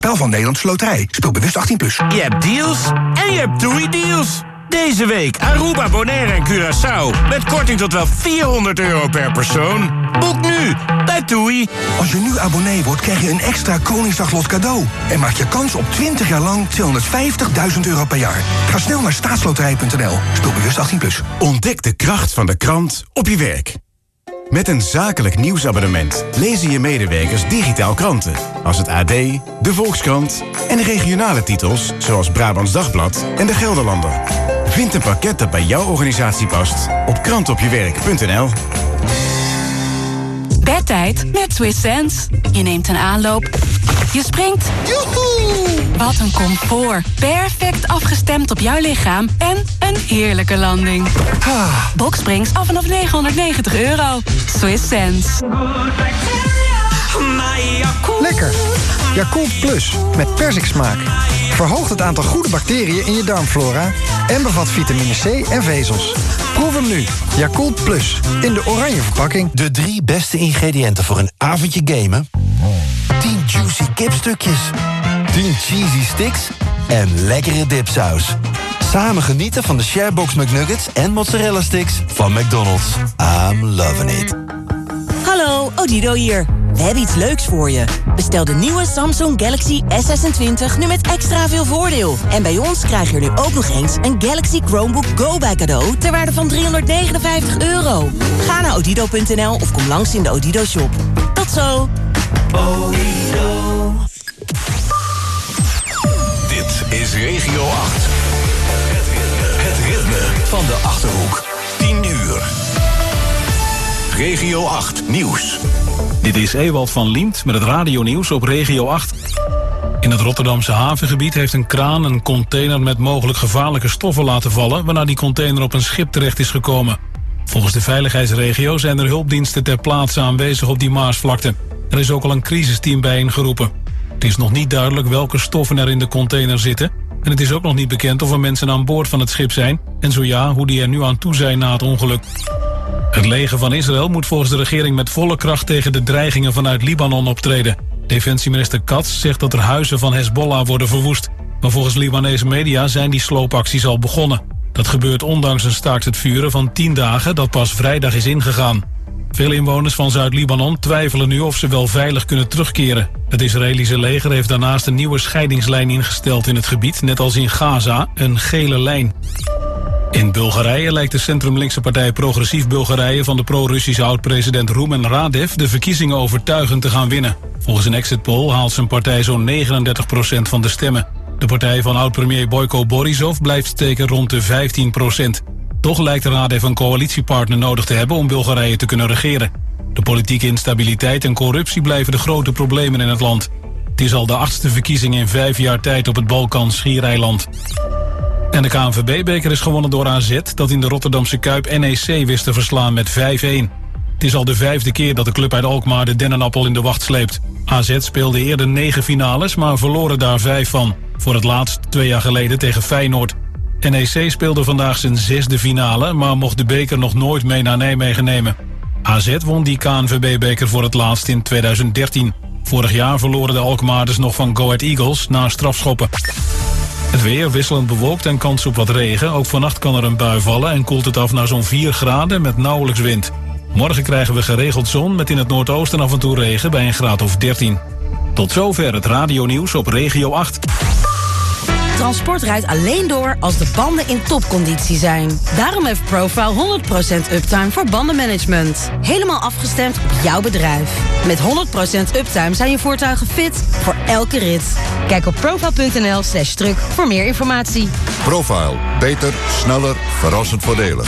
Spel van Nederlandse Loterij. Speel bewust 18+. Je hebt deals en je hebt TUI-deals. Deze week Aruba, Bonaire en Curaçao. Met korting tot wel €400 per persoon. Boek nu bij TUI. Als je nu abonnee wordt, krijg je een extra Koningsdaglot cadeau. En maak je kans op 20 jaar lang €250.000 per jaar. Ga snel naar staatsloterij.nl. Speel bewust 18+. Ontdek de kracht van de krant op je werk. Met een zakelijk nieuwsabonnement lezen je medewerkers digitaal kranten. Als het AD, de Volkskrant en de regionale titels... zoals Brabants Dagblad en de Gelderlander. Vind een pakket dat bij jouw organisatie past op krantopjewerk.nl. Bedtijd met Swiss Sense. Je neemt een aanloop. Je springt. Joehoe! Wat een comfort. Perfect afgestemd op jouw lichaam. En een heerlijke landing. Boksprings af vanaf €990. Swiss Sense. Lekker. Yakult Plus met persiksmaak. Verhoogt het aantal goede bacteriën in je darmflora en bevat vitamine C en vezels. Proef hem nu. Yakult Plus in de oranje verpakking. De 3 beste ingrediënten voor een avondje gamen. 10 juicy kipstukjes, 10 cheesy sticks en lekkere dipsaus. Samen genieten van de Sharebox McNuggets en mozzarella sticks van McDonald's. I'm loving it. Hallo, Odido hier. We hebben iets leuks voor je. Bestel de nieuwe Samsung Galaxy S26 nu met extra veel voordeel. En bij ons krijg je er nu ook nog eens een Galaxy Chromebook Go bij cadeau ter waarde van €359. Ga naar odido.nl of kom langs in de Odido shop. Tot zo. Odido. Dit is Regio 8. Het ritme van de Achterhoek. 10 uur. Regio 8 Nieuws. Dit is Ewald van Liemt met het radionieuws op Regio 8. In het Rotterdamse havengebied heeft een kraan een container met mogelijk gevaarlijke stoffen laten vallen, waarna die container op een schip terecht is gekomen. Volgens de veiligheidsregio zijn er hulpdiensten ter plaatse aanwezig op die Maasvlakte. Er is ook al een crisisteam bijeengeroepen. Het is nog niet duidelijk welke stoffen er in de container zitten. En het is ook nog niet bekend of er mensen aan boord van het schip zijn. En zo ja, hoe die er nu aan toe zijn na het ongeluk. Het leger van Israël moet volgens de regering met volle kracht tegen de dreigingen vanuit Libanon optreden. Defensieminister Katz zegt dat er huizen van Hezbollah worden verwoest. Maar volgens Libanese media zijn die sloopacties al begonnen. Dat gebeurt ondanks een staakt het vuren van 10 dagen dat pas vrijdag is ingegaan. Veel inwoners van Zuid-Libanon twijfelen nu of ze wel veilig kunnen terugkeren. Het Israëlische leger heeft daarnaast een nieuwe scheidingslijn ingesteld in het gebied, net als in Gaza, een gele lijn. In Bulgarije lijkt de centrumlinkse partij Progressief Bulgarije van de pro-Russische oud-president Rumen Radev de verkiezingen overtuigend te gaan winnen. Volgens een exit poll haalt zijn partij zo'n 39% van de stemmen. De partij van oud-premier Boyko Borisov blijft steken rond de 15%. Toch lijkt Radev een coalitiepartner nodig te hebben om Bulgarije te kunnen regeren. De politieke instabiliteit en corruptie blijven de grote problemen in het land. Het is al de 8e verkiezing in 5 jaar tijd op het Balkan-schiereiland. En de KNVB-beker is gewonnen door AZ, dat in de Rotterdamse Kuip NEC wist te verslaan met 5-1. Het is al de 5e keer dat de club uit Alkmaar de dennenappel in de wacht sleept. AZ speelde eerder 9 finales, maar verloren daar 5 van. Voor het laatst 2 jaar geleden tegen Feyenoord. NEC speelde vandaag zijn 6e finale, maar mocht de beker nog nooit mee naar Nijmegen nemen. AZ won die KNVB-beker voor het laatst in 2013. Vorig jaar verloren de Alkmaarders nog van Go Ahead Eagles na strafschoppen. Het weer wisselend bewolkt en kans op wat regen. Ook vannacht kan er een bui vallen en koelt het af naar zo'n 4 graden met nauwelijks wind. Morgen krijgen we geregeld zon met in het noordoosten af en toe regen bij een graad of 13. Tot zover het radionieuws op Regio 8. Transport rijdt alleen door als de banden in topconditie zijn. Daarom heeft Profile 100% uptime voor bandenmanagement. Helemaal afgestemd op jouw bedrijf. Met 100% uptime zijn je voertuigen fit voor elke rit. Kijk op profile.nl/truck voor meer informatie. Profile. Beter, sneller, verrassend voordelig.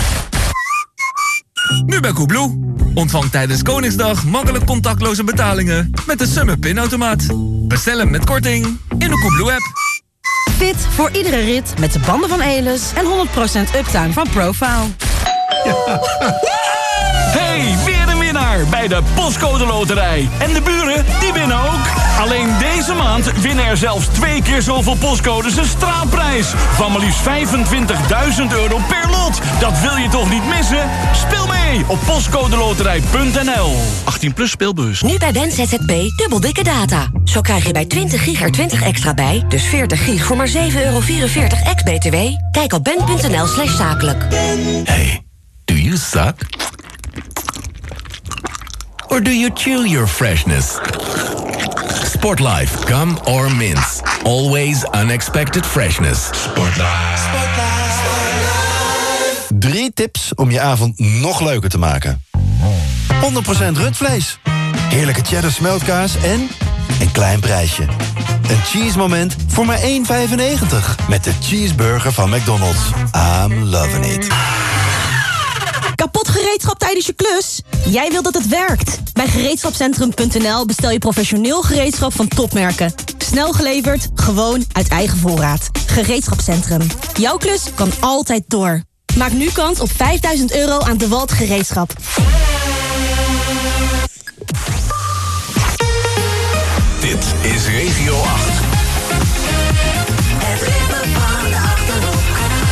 Nu bij Coolblue. Ontvang tijdens Koningsdag makkelijk contactloze betalingen met de Summer Pinautomaat. Bestel hem met korting in de Coolblue-app. Fit voor iedere rit met de banden van Elis en 100% uptime van Profile. Hey, weer een winnaar! jaar bij de Postcode Loterij. En de buren, die winnen ook. Alleen deze maand winnen er zelfs 2 keer zoveel postcodes een straatprijs. Van maar liefst €25.000 per lot. Dat wil je toch niet missen? Speel mee op postcodeloterij.nl. 18 plus speelbewust. Nu bij Ben ZZP dubbel dikke data. Zo krijg je bij 20 gig er 20 extra bij. Dus 40 gig voor maar €7,44 ex-BTW. Kijk op ben.nl/zakelijk. Hey, do you suck? Or do you chew your freshness? Sportlife, gum or mints. Always unexpected freshness. Sportlife. 3 tips om je avond nog leuker te maken. 100% rundvlees. Heerlijke cheddar smeltkaas en een klein prijsje. Een cheese moment voor maar €1,95. Met de cheeseburger van McDonald's. I'm loving it. Kapot gereedschap tijdens je klus? Jij wilt dat het werkt. Bij gereedschapcentrum.nl bestel je professioneel gereedschap van topmerken. Snel geleverd, gewoon uit eigen voorraad. Gereedschapcentrum. Jouw klus kan altijd door. Maak nu kans op €5.000 aan DeWalt gereedschap. Dit is Regio 8. Het ritme van de Achterhoek.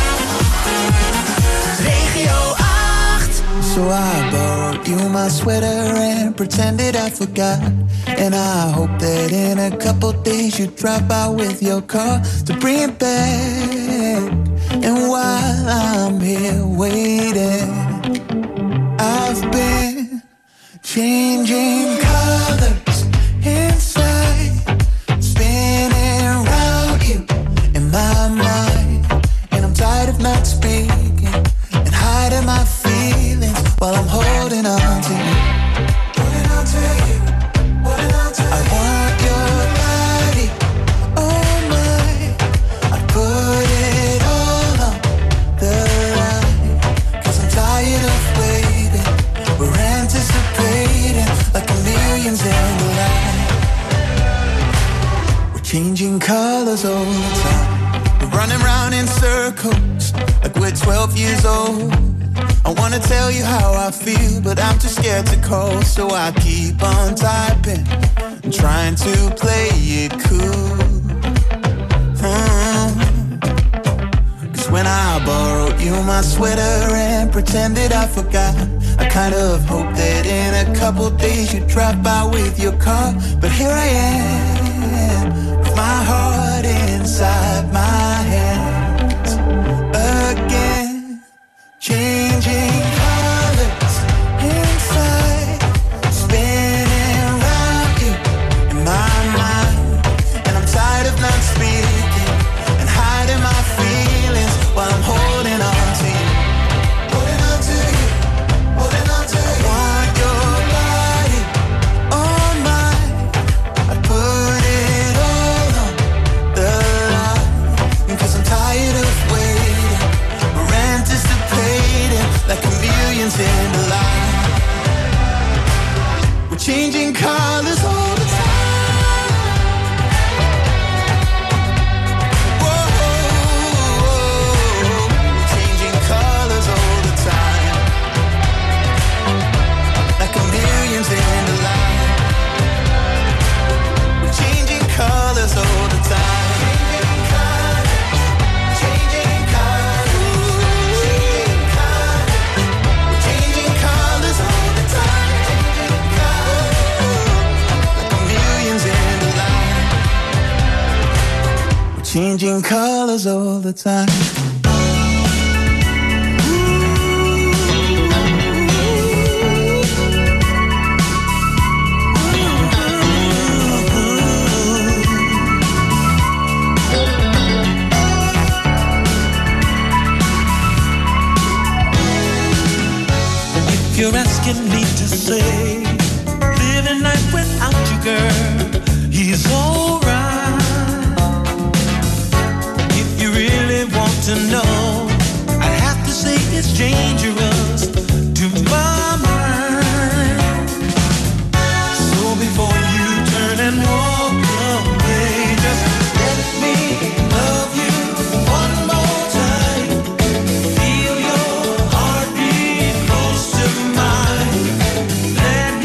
Regio 8. So I borrowed you my sweater and pretended I forgot. And I hope that in a couple days you drop by with your car to bring it back. And while I'm here waiting, I've been changing colors inside, spinning around you in my mind. And I'm tired of not speaking and hiding my feelings while I'm holding on to you. Holding on to you, holding on to you. I want your body, oh my. I put it all on the line, 'cause I'm tired of waiting. We're anticipating like a millions in the line. We're changing colors all the time. We're running round in circles like we're 12 years old. I wanna tell you how I feel, but I'm too scared to call. So I keep on typing, trying to play it cool. 'Cause when I borrowed you my sweater and pretended I forgot, I kind of hoped that in a couple days you'd drop by with your car. But here I am, with my heart inside my hands again. Changing colors inside, spinning around you in my mind. And I'm tired of not speaking and hiding my feelings while I'm holding on to you. Holding on to you, holding on to you. I want your body, oh my. I put it all on the line, 'cause I'm tired of waiting. We're anticipating like a millions in the line. We're changing colors all the time. Whoa, we're changing colors all the time. Like a millions in the line. We're changing colors all the time. Changing colors, changing colors. We're changing colors all the time. Changing colors, like a millions in the line. We're changing colors all the time. You're asking me to say, living life without you, girl, is alright. If you really want to know, I have to say it's dangerous to my mind. So before you turn and walk away, just let me love you one more time. Feel your heartbeat close to mine. Let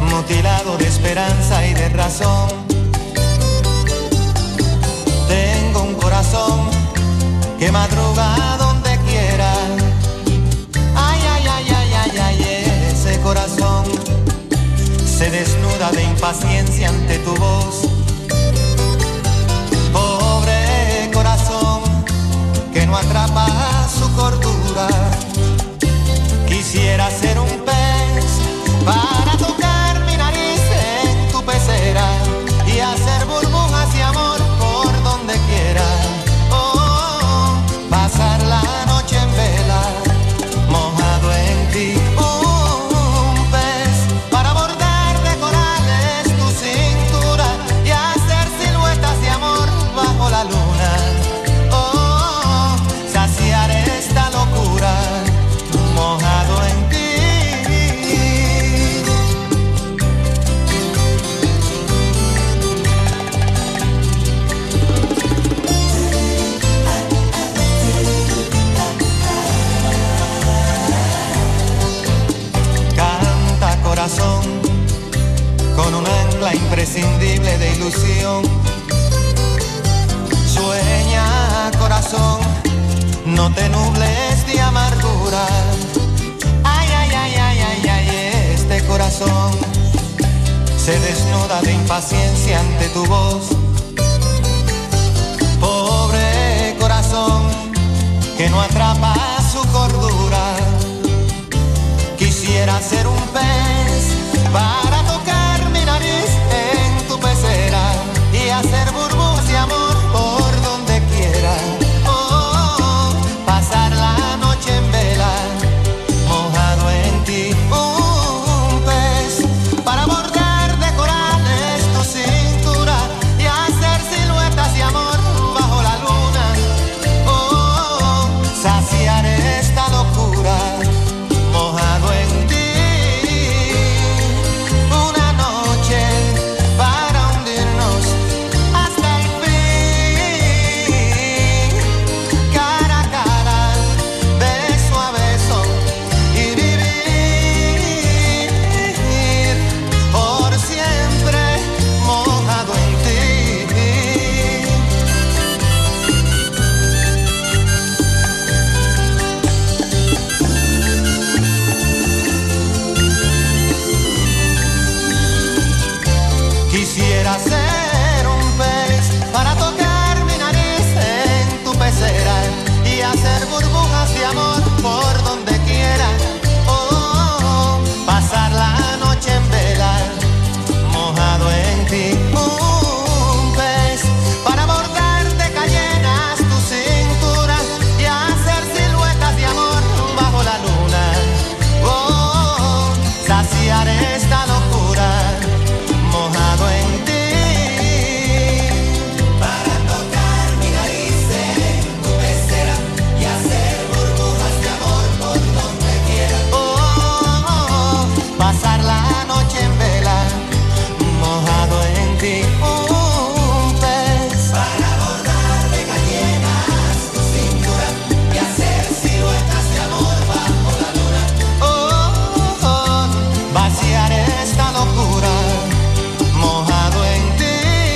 mutilado de esperanza y de razón. Tengo un corazón que madruga donde quiera. Ay, ay, ay, ay, ay, ay, ese corazón se desnuda de impaciencia ante tu voz. Pobre corazón que no atrapa su cordura. Quisiera ser un pez para tocar mi nariz en tu pecera y hacer burbujas de amor por donde quiera. Oh, pasar la noche en vela, mojado en ti. Un pez para bordar de corales tu cintura y hacer siluetas de amor bajo la luna. Oh, saciar esta locura, mojado en ti. Canta corazón con un ancla imprescindible de ilusión. Sueña corazón, no te nubles de amargura. Ay, ay, ay, ay, ay, ay, este corazón se desnuda de impaciencia ante tu voz. Pobre corazón que no atrapa su cordura. Quisiera ser un pez para tocar mi nariz en tu pecera y hacer burbujas de amor por donde quiera. Oh, pasar la noche en vela, mojado en ti. Un pez para bordar de corales tu cintura y hacer siluetas de amor bajo la luna. Oh, saciar esta locura, mojado en ti. Una noche para hundirnos hasta el fin, cara a cara, beso a beso y vivir por siempre mojado en ti. Quisiera ser un pez para tocar mi nariz en tu pecera y hacer burbujas de amor por donde quiera. Oh, pasar la noche en vela, mojado en ti. Un pez para bordar de cayenas tu cintura y hacer siluetas de amor bajo la luna. Oh, saciar esta locura, mojado en ti. Para tocar mi nariz en tu pecera y hacer burbujas de amor por donde quiera. Oh, oh, pasar la noche en vela, mojado en ti. Un pez para bordar de cayenas tu cintura y hacer siluetas de amor bajo la luna. Oh, oh, vaciar esta locura, mojado en ti.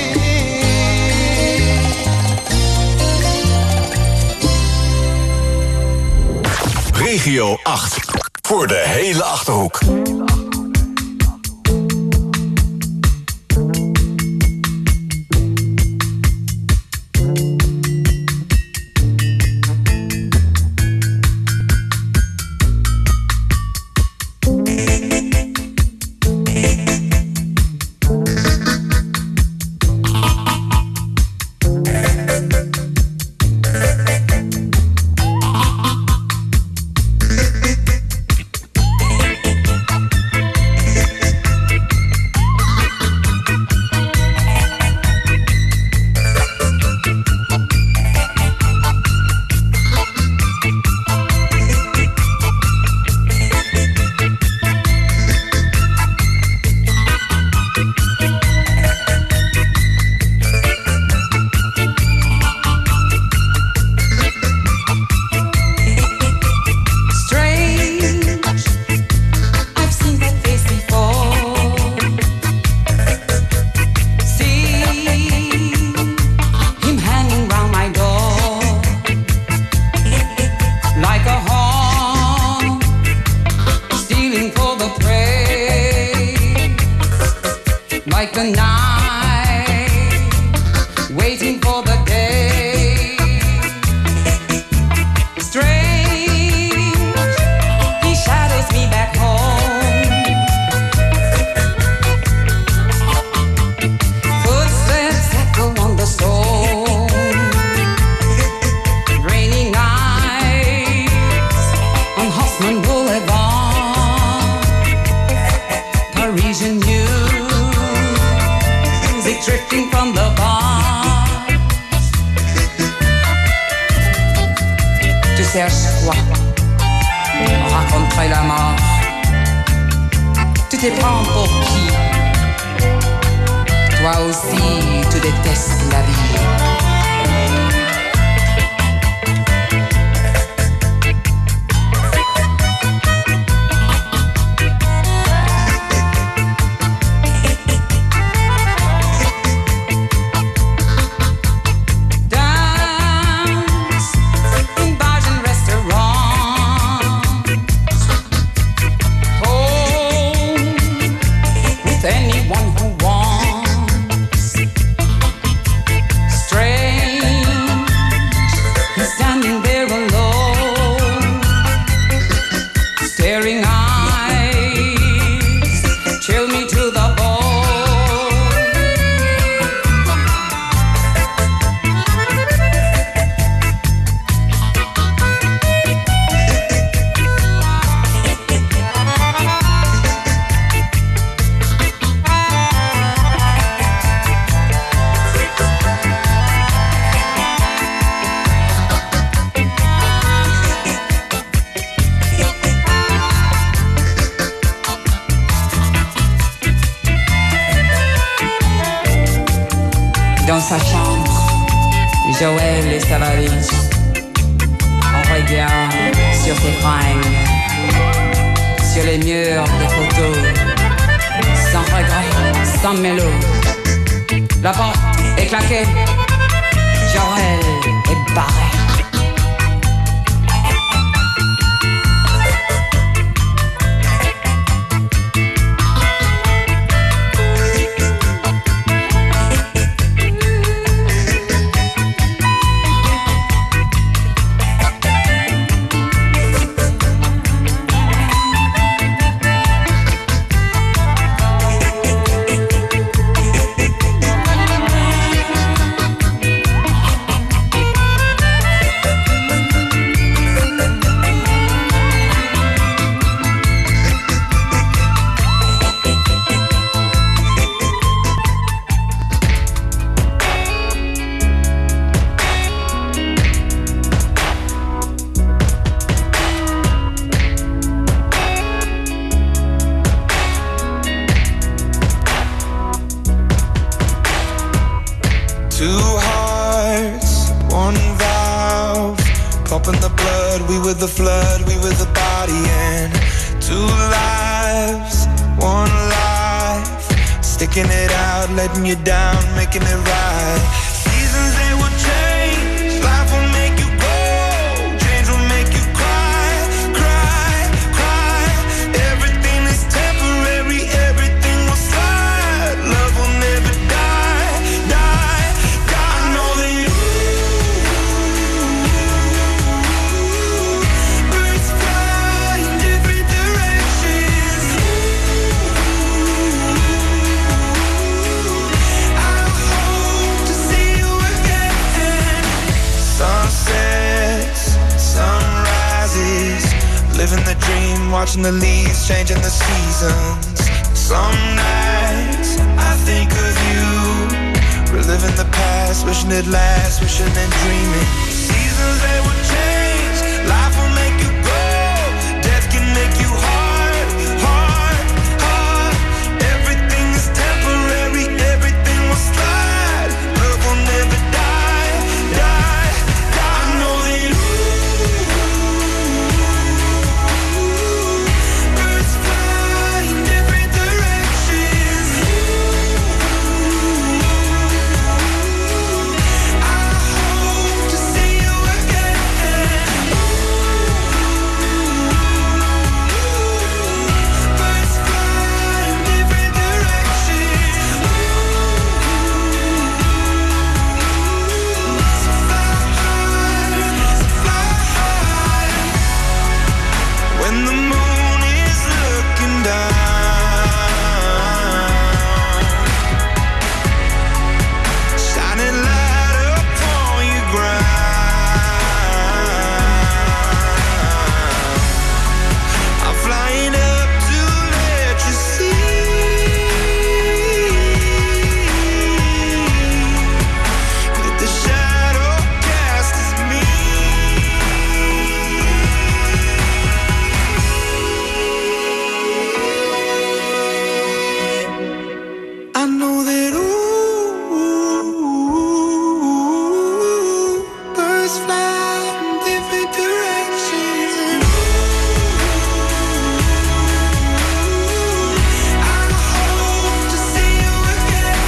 Regio 8. Voor de hele Achterhoek. like the night, waiting for the day. Strange, he shadows me back home. Footsteps echo on the stone. Rainy nights on Haussmann Boulevard. Parisian music drifting from the bar. Tu cherches quoi? Raconterai la mort. Tu te prends pour qui? Toi aussi, tu détestes la vie. Anyone who wants. Strange, he's standing there alone. Staring eyes chill me to the Dans sa chambre, Joël et sa valise. On regarde sur ses fringues, sur les murs des photos, sans regret, sans mélo. La porte est claquée, Joël est barré. Two hearts, one valve, pumping the blood, we were the flood, we were the body, and two lives, one life, sticking it out, letting you down, making it right. Seasons they will change, life will make you go, change will make you cry, cry, cry. Everything is temporary, everything will slide, love will never die, die. I know that birds fly in different directions. I hope to see you again. Sunsets, sunrises, living the dream, watching the leaves, changing the seasons. Some nights I think of you, reliving the past, wishing it lasts, wishing and dreaming. Seasons they will change, life will make you go, death can make you hard, hard, hard. Everything is temporary, everything will slide, love will never die, die, die. I know that birds fly in different directions. I hope to see you again. know that birds fly in different directions. I hope to see you again.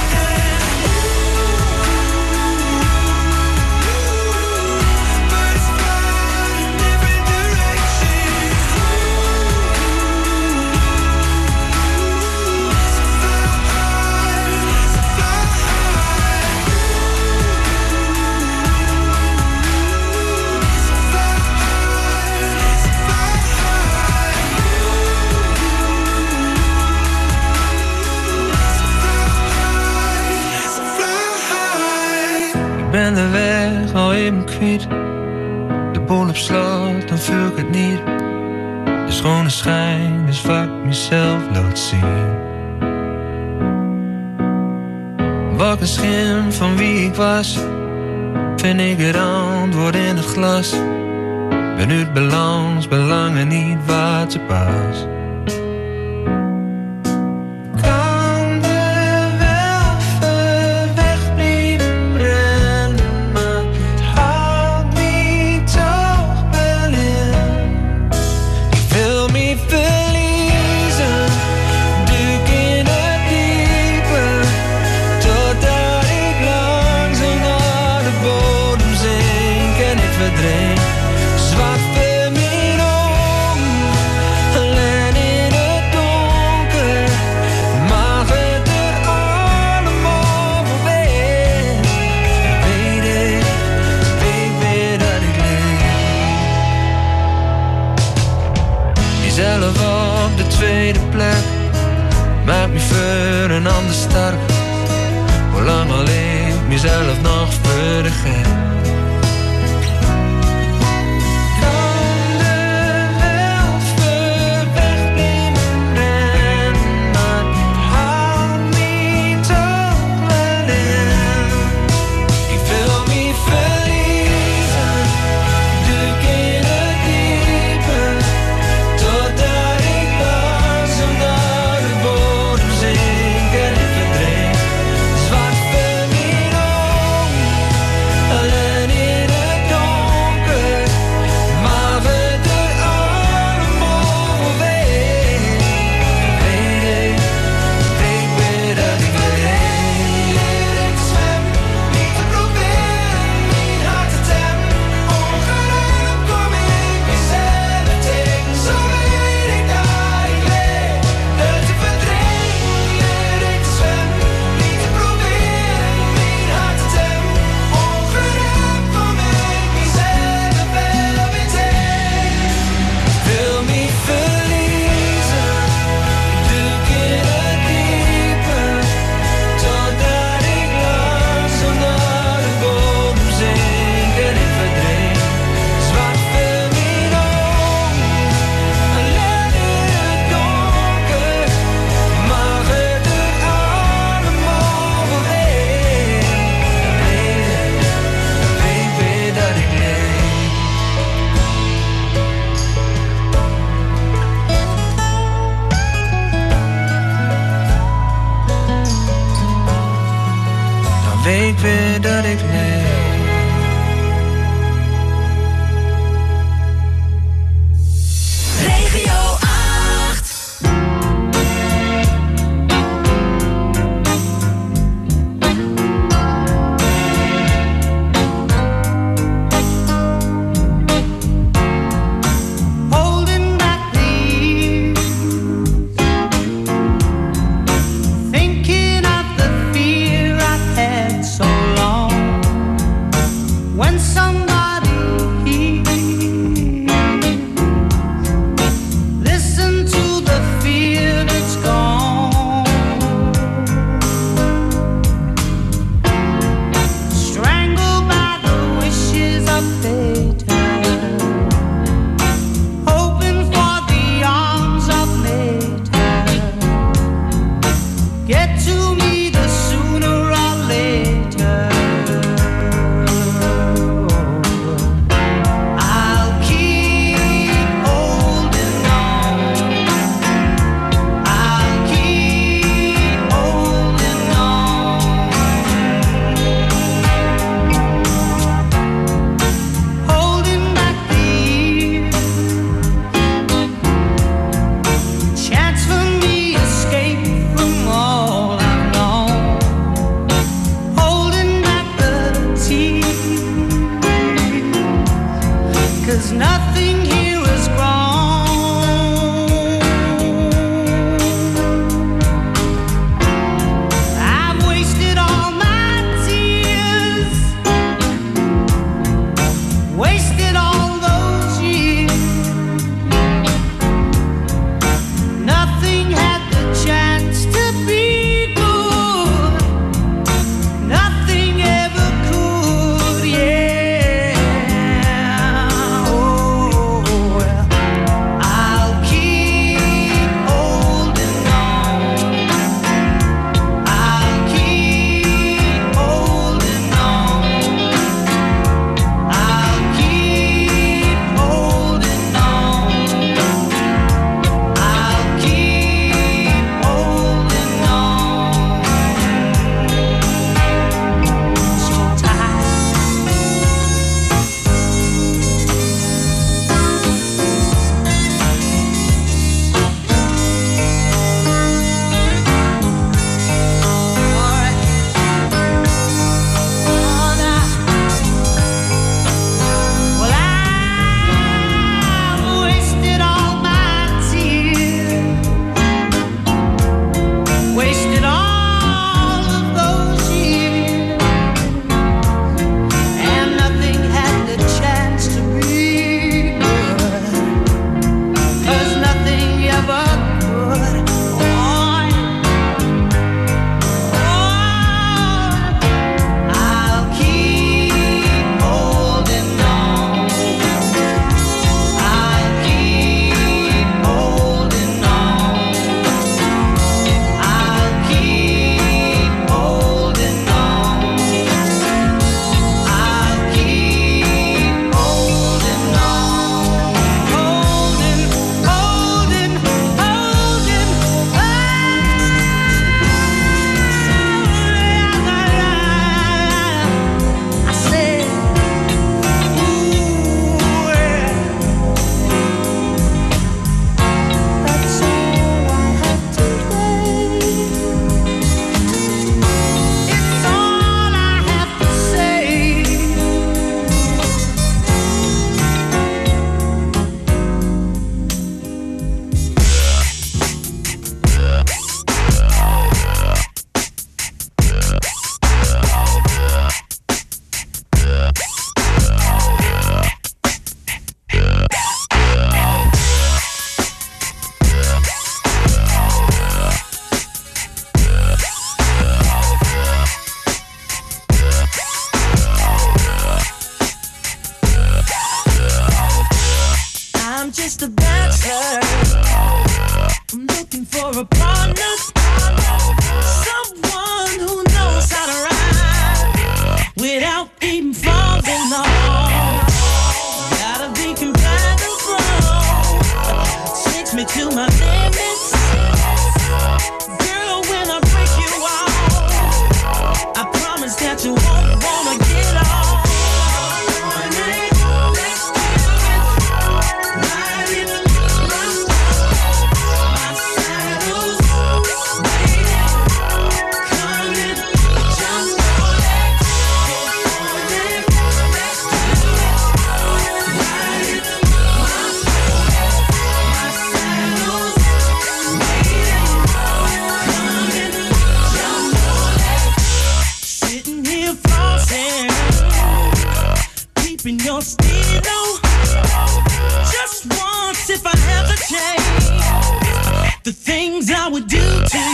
Birds fly in different directions. Ik ben de weg al even kwijt. De boel op slot, dan vul ik het niet. De schone schijn is wat ik mezelf laat zien. Wat een schim van wie ik was, vind ik het antwoord in het glas. Ben uit balans, belangen niet wat ze pas. Kan er wel ver weg blijven rennen, maar het houdt me toch wel in. Ik wil me verliezen, duik in het diepe, totdat ik langzaam naar de bodem zink en ik verdrink. Zwart voor mijn ogen, alleen in het donker, mag het er allemaal voorbij. Weet ik weer dat ik leef. Jezelf op de tweede plek, maakt me voor een ander sterk. Hoe lang al ik mezelf nog voor de gek. Weet weer dat ik leef. Regio 8. Holding back the years, thinking of the fear I've had so long.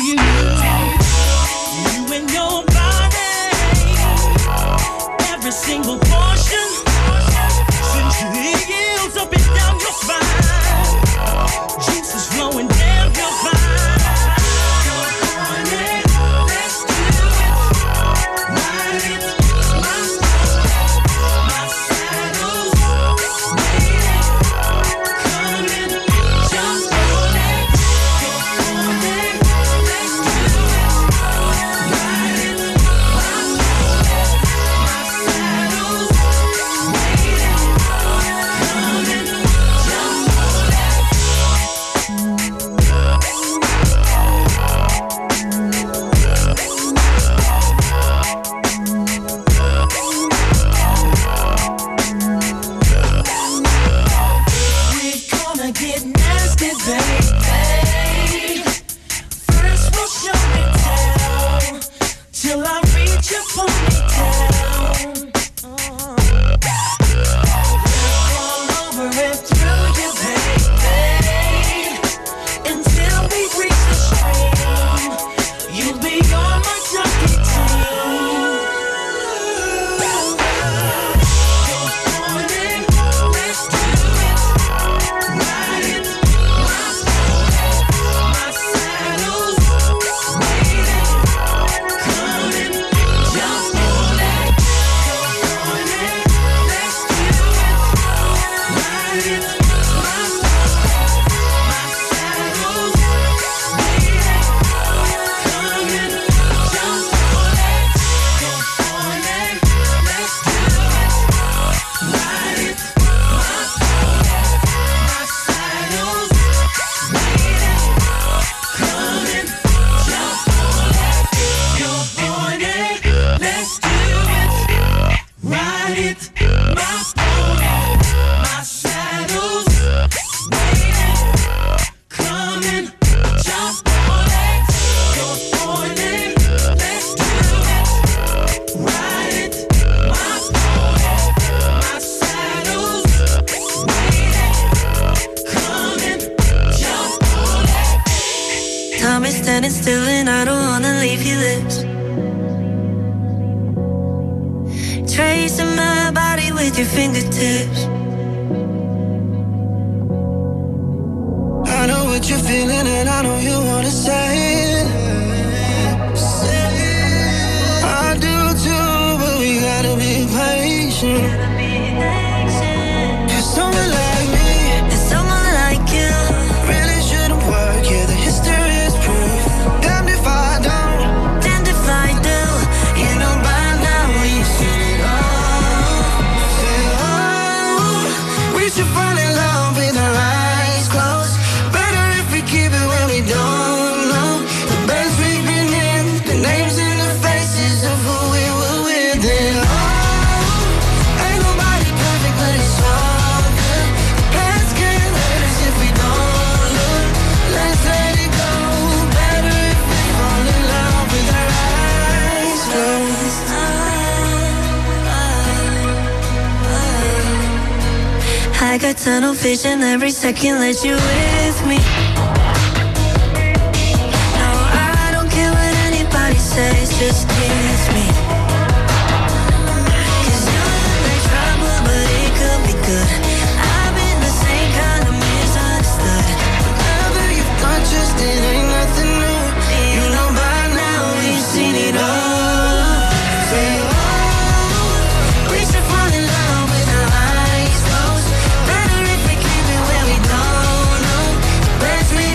you. You and your body, every single portion, sensually yields up and down your spine. Juices flowing down your spine. Standing still and I don't wanna leave you this. Tracing my body with your fingertips. I know what you're feeling and I know you wanna say it. I do too, but we gotta be patient. Cause someone like me and someone like you really shouldn't work. Yeah, the history is proof. Damned if I don't, damned if I do. You know by now we've seen it all. Say, oh, we should fall in love with our eyes closed. Better if we keep it when we don't know the best we've been in, the names and the faces of who we were with. And oh, ain't nobody perfect, but it's all good. The past can't hurt us if we don't look. Let's let it go. Better if we fall in love with our eyes closed. I got tunnel vision every second that you're with me. No, I don't care what anybody says, just kiss me. Cause you look like trouble, but it could be good. I've been the same kind of misunderstood. Whatever you've done, just it ain't nothing new. You know by now we've seen it all. Say, oh, we should fall in love with our eyes closed. Better if we keep it where we don't know the best we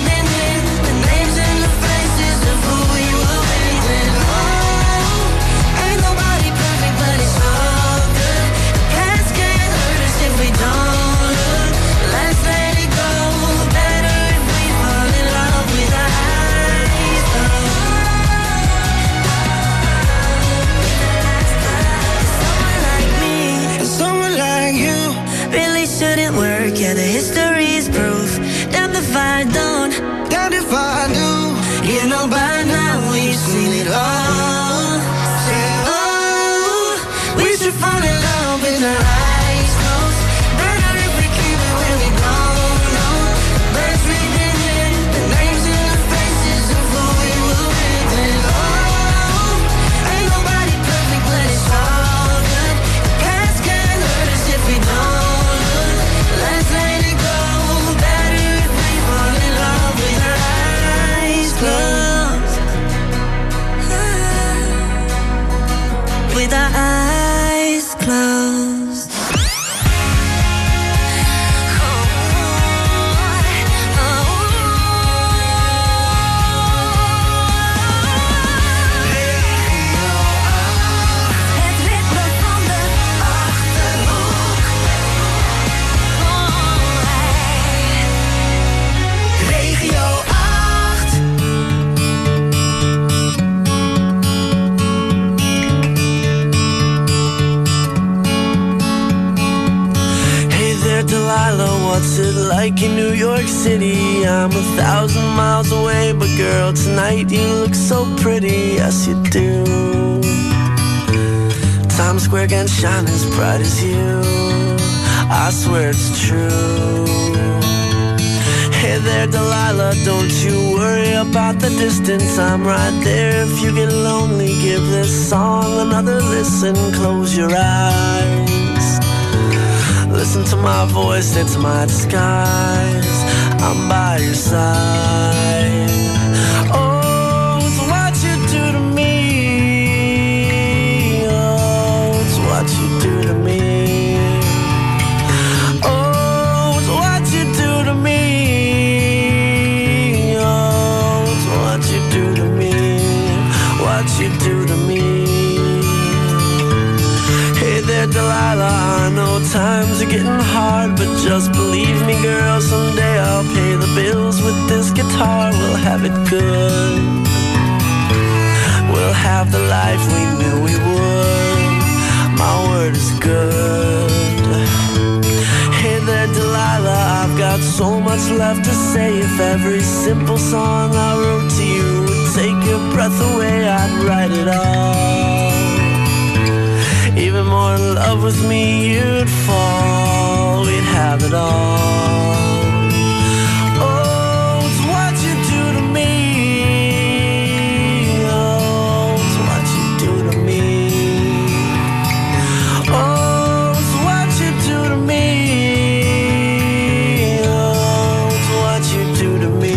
like in New York City. I'm 1,000 miles away, but girl, tonight you look so pretty. Yes, you do. Times Square can shine as bright as you. I swear it's true. Hey there, Delilah, don't you worry about the distance. I'm right there if you get lonely. Give this song another listen. Close your eyes. Listen to my voice, it's my disguise. I'm by your side. Oh, it's what you do to me. Oh, it's what you do to me. Oh, it's what you do to me. Oh, it's what you do to me. What you do to me. Hey there, Delilah, I know times are getting hard, but just believe me, girl, someday I'll pay the bills with this guitar. We'll have it good. We'll have the life we knew we would. My word is good. Hey there, Delilah, I've got so much left to say. If every simple song I wrote to you would take your breath away, I'd write it all. Even more in love with me, you'd fall. We'd have it all. Oh, it's what you do to me. Oh, it's what you do to me. Oh, it's what you do to me. Oh, it's what you do to me.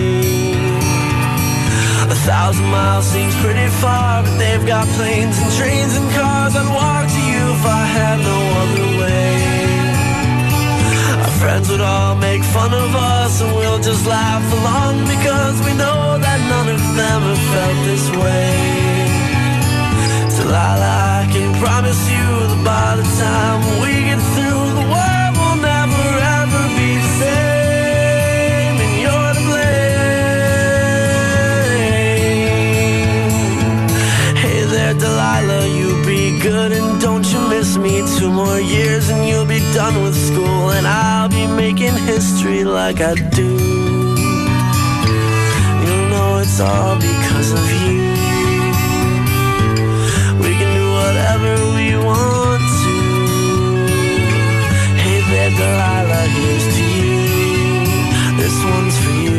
1,000 miles seems pretty far, but they've got planes and trains and cars. I'd walk to you if I had no other way. Our friends would all make fun of us, and we'll just laugh along, because we know that none of them have felt this way. So Lila, I can promise you that by the time we get through, the world will never ever be the same, and you're to blame. Hey there, Delilah, you be good and don't you miss me. 2 more years and you'll be done with school, and I'll be making history like I do. You'll know it's all because of you. We can do whatever we want to. Hey there, Delilah, here's to you. This one's for you.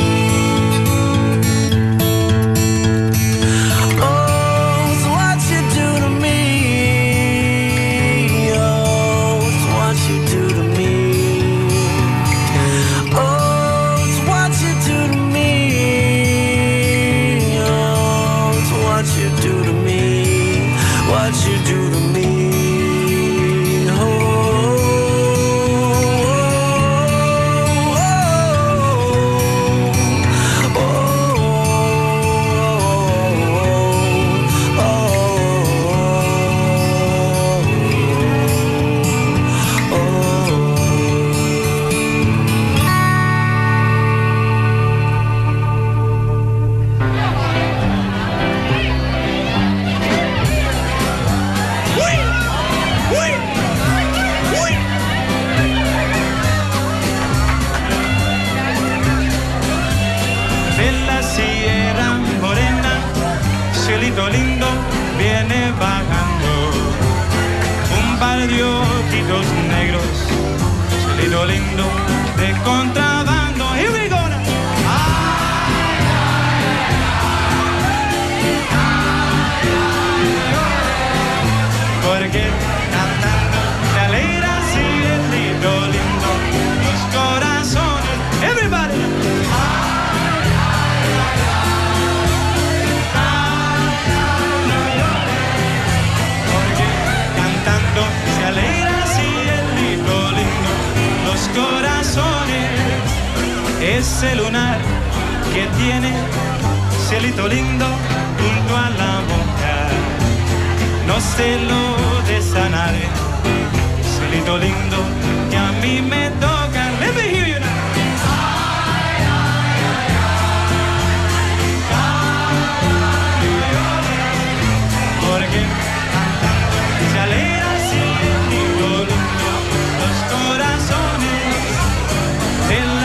What you do to me. Oh, oh, oh, oh, lindo viene bajando, un par de ojitos negros, cielito lindo de contrabando. Here we go now. Porque cantando se alegra cielito lindo los corazones. Everybody. Se alegra cielito lindo los corazones. Ese lunar que tiene cielito lindo junto a la boca, no se lo des a nadie. Cielito lindo que a mí me toca. Let me hear you now. Porque cantando se alegra cielito lindo los corazones.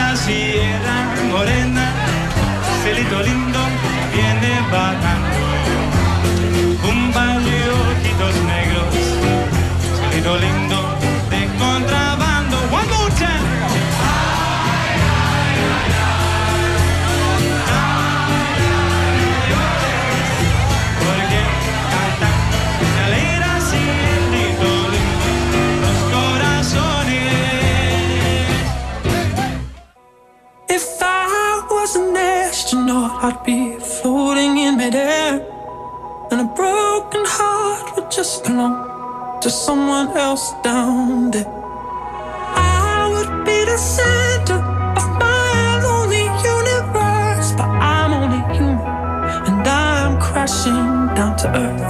And a broken heart would just belong to someone else down there. I would be the center of my lonely universe, but I'm only human and I'm crashing down to earth.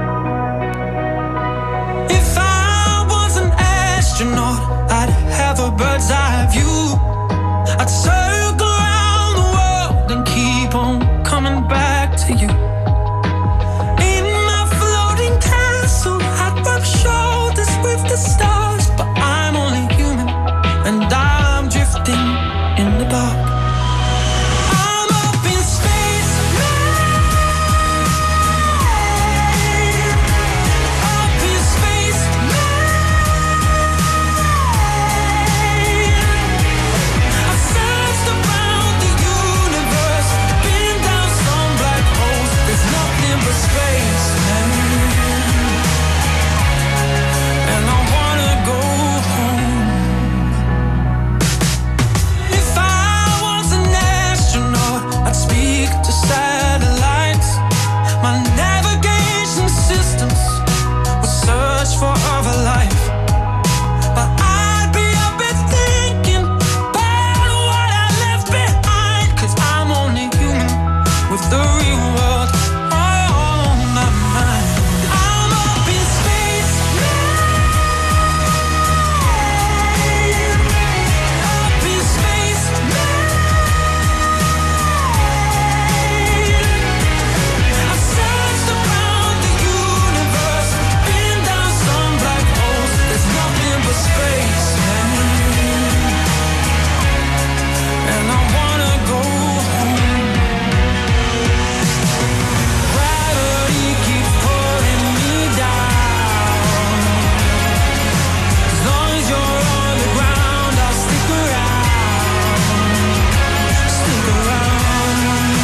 If I was an astronaut, I'd have a bird's eye view. I'd circle around the world and keep on coming back to you. In my floating castle, I'd rub shoulders with the stars, but I'm only human and I'm drifting in the dark. I'm up in space, up in space, I've searched around the universe, been down some black holes. There's nothing but space, man. And I wanna go home. If I was an astronaut, I'd speak to satellites. My navigation systems would search for other life. But I'd be up and thinking about what I left behind, 'cause I'm only human with the real world on my mind. I'm up in space, up in space, I've searched around the universe, been down some black holes. There's nothing but space, man. And I wanna go home. Gravity keeps pulling me down. As long as you're on the ground, I'll stick around. Stick around.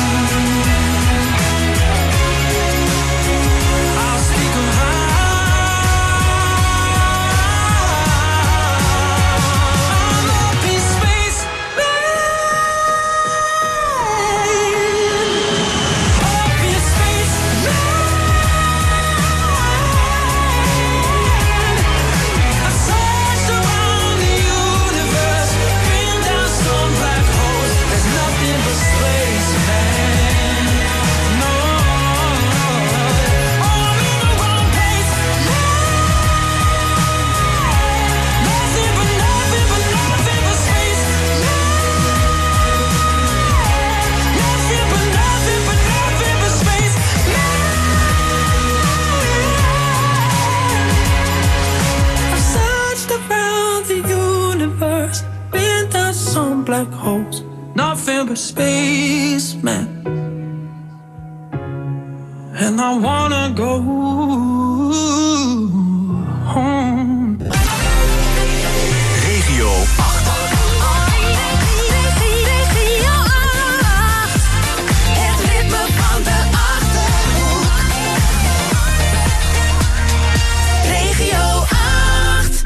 I'll stick around. I'm up in space, up in space, I've searched around the universe, been down some black holes. There's nothing but space, man. No, oh, I'm in the wrong place. Nothing but space. Nothing but space. I've searched around the universe, been down some black holes. Nothing but space, man. And I wanna go home. Regio 8. Het ritme van de Achterhoek. Regio 8.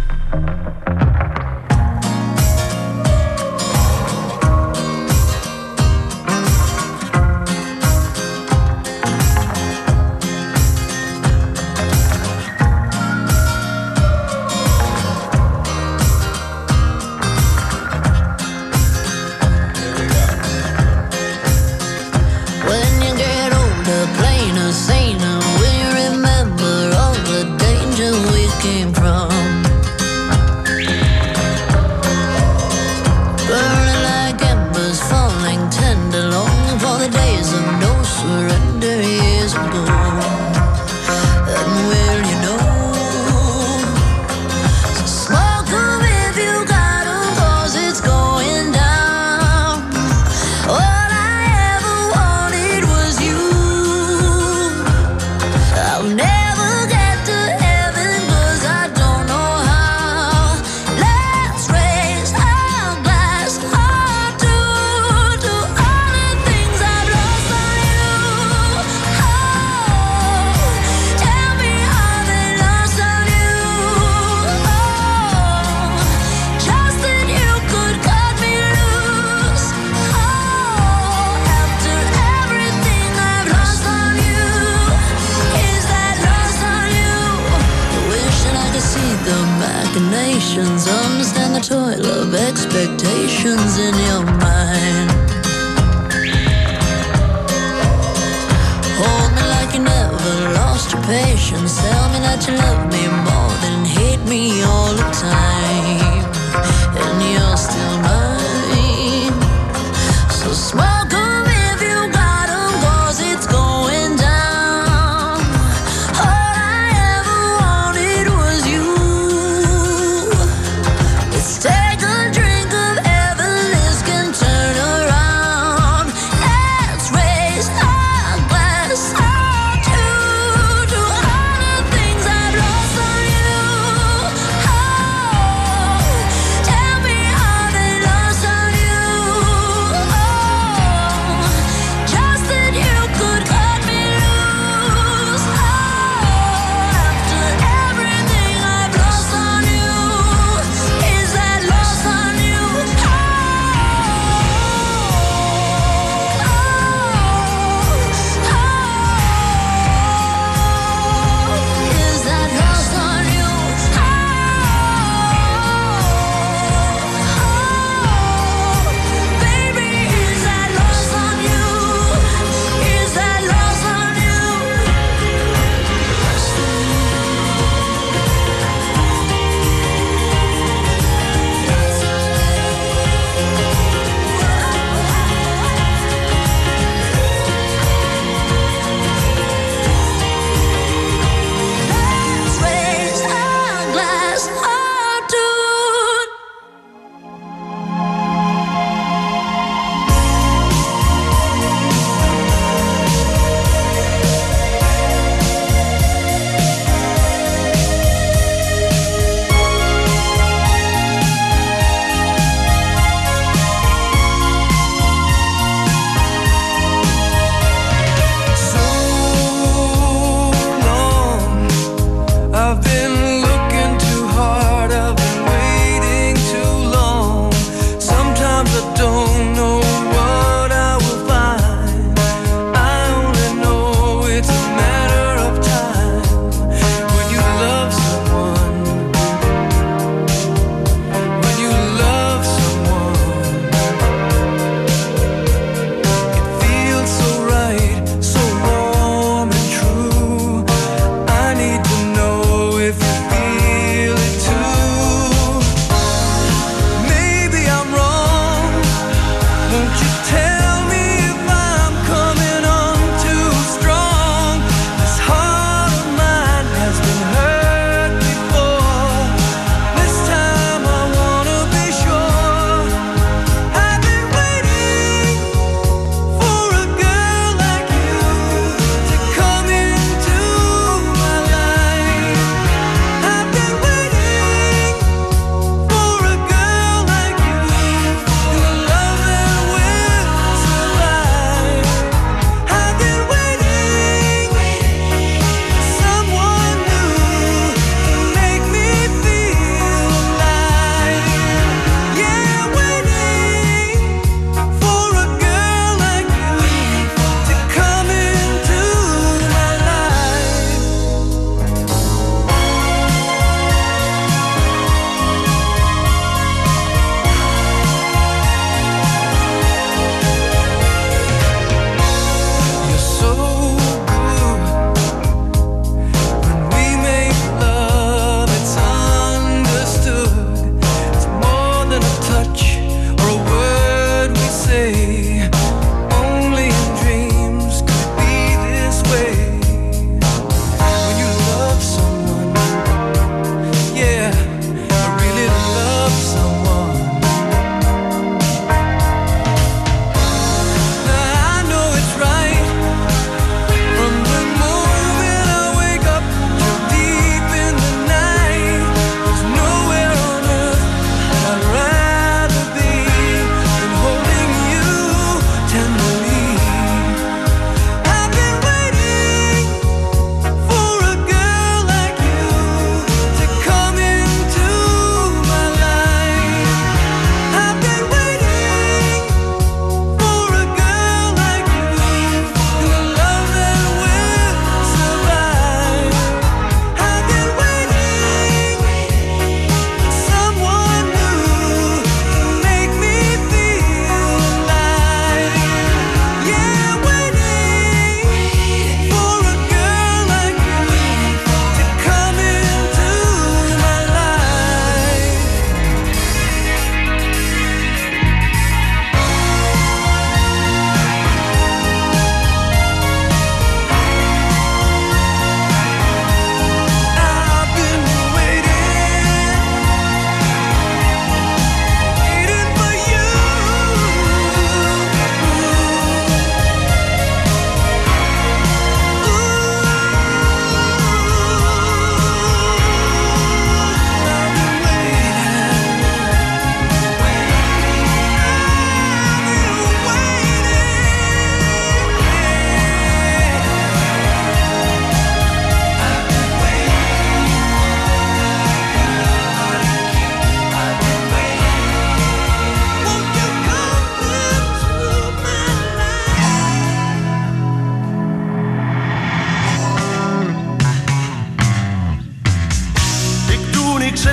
patience. Understand the toil of expectations in your mind. Hold me like you never lost your patience. Tell me that you love me more than hate me all the time. And you're still mine. So smoke 'em if you got 'em, 'cause it's going down. All I ever wanted was you. Let's take a drink of heaven, this can turn around. Let's raise our glass up to all the things I've lost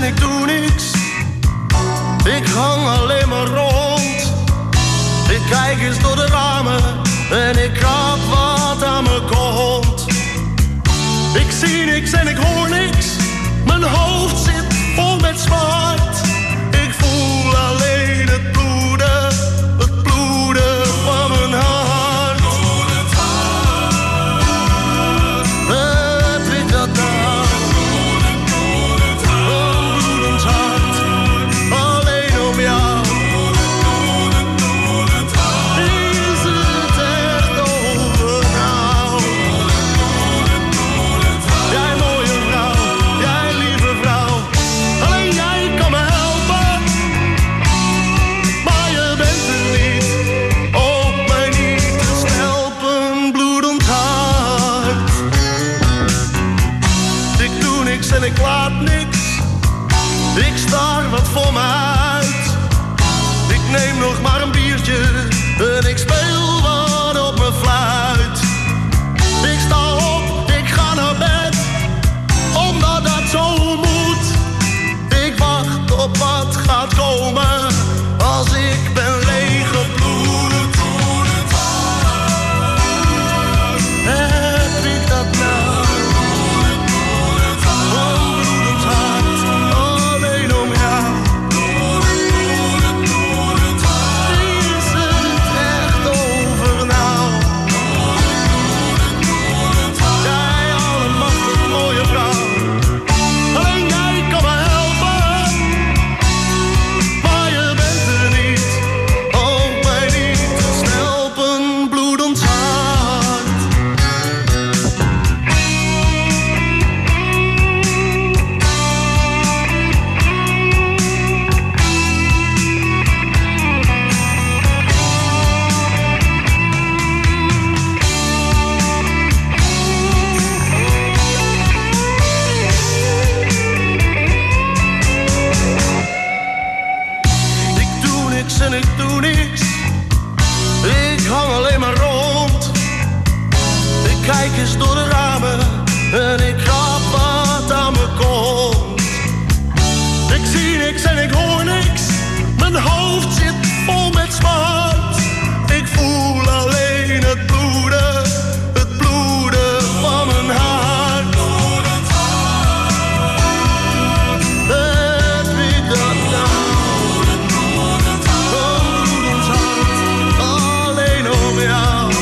en ik doe niks. Ik hang alleen maar rond. Ik kijk eens door de ramen en ik krap wat aan mijn kont. Ik zie niks en ik hoor niks. Mijn hoofd zit vol met smart. Ik voel alleen het bloeden van mijn hart. Heb ik dat nou? Een bloedend hart, alleen om jou. Is het echt over nou? Jij mooie vrouw, jij lieve vrouw, alleen jij kan me helpen. Maar je bent er niet, ook mij niet te stelpen, bloedend hart. Ik doe niks en ik laat niks. Ik staar wat voor me uit. Ik neem nog maar een biertje en ik speel wat op mijn fluit. Ik sta op, ik ga naar bed, omdat dat zo moet. Ik wacht op wat gaat komen als ik ben leeggebloed. Heb ik dat nou? Een bloedend hart, alleen om jou. Is het echt over nou? Jij allemachtig mooie vrouw, alleen jij kan me helpen. Maar je bent er niet, ook mij niet te stelpen, bloedend hart. Ik doe niks en ik doe niks. Ik hang alleen maar rond. Ik kijk eens door de ramen en ik krap wat aan mijn kont. Ik zie niks en ik hoor niks. Mijn hoofd zit vol met smart. Ik voel alleen het bloeden van mijn hart. Heb ik dat nou? Een bloedend hart, alleen om jou.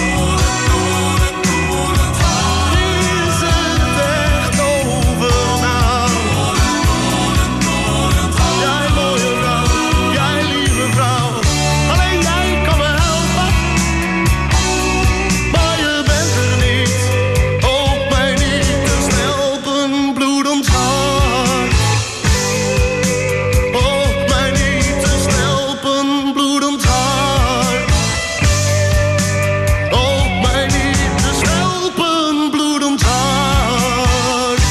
Is het echt over nou? Jij mooie vrouw, jij lieve vrouw, alleen jij kan me helpen. Maar je bent er niet, ook mij niet te stelpen, bloedend hart. Ook mij niet te stelpen, bloedend hart. Ook mij niet te stelpen, bloedend hart.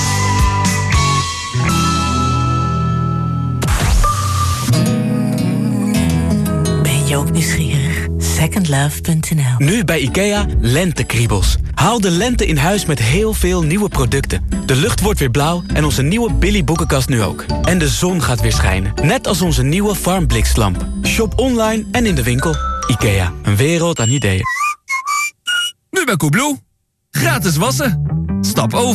Ben je ook nieuwsgierig? Secondlove.nl. Nu bij IKEA lentekriebels. Haal de lente in huis met heel veel nieuwe producten. De lucht wordt weer blauw en onze nieuwe Billy boekenkast nu ook. En de zon gaat weer schijnen. Net als onze nieuwe Farmbliklamp. Shop online en in de winkel. IKEA, een wereld aan ideeën. Nu bij Coolblue. Gratis wassen. Stap over